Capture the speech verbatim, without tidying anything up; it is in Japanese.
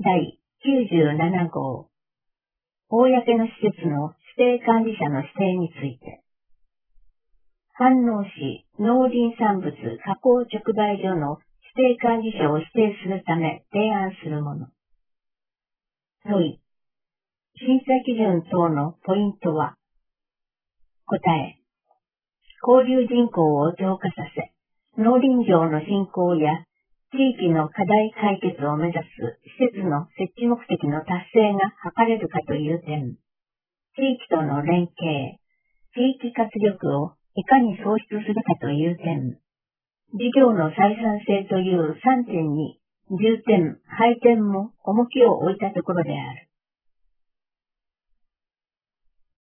第きゅうじゅうなな号、公の施設の指定管理者の指定について、飯能市農林産物加工直売所の指定管理者を指定するため提案するもの。問い、審査基準等のポイントは、答え、交流人口を増加させ、農林業の振興や地域の課題解決を目指す施設の設置目的の達成が図れるかという点、地域との連携、地域活力をいかに創出するかという点、事業の採算性というさんてんに重点、配点も重きを置いたところである。